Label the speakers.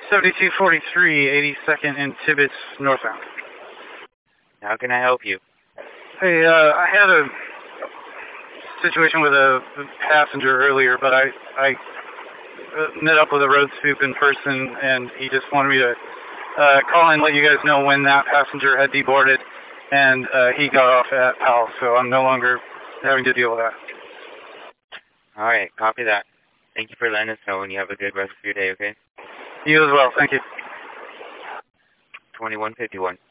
Speaker 1: 7243, 82nd and Tibbetts northbound.
Speaker 2: How can I help you?
Speaker 1: Hey, I had a situation with a passenger earlier, but I met up with a road spook in person, and he just wanted me to call and let you guys know when that passenger had deboarded, and he got off at Powell, so I'm no longer having to deal with that.
Speaker 2: All right, copy that. Thank you for letting us know, and you have a good rest of your day, okay?
Speaker 1: You as well, thank you.
Speaker 2: 2151.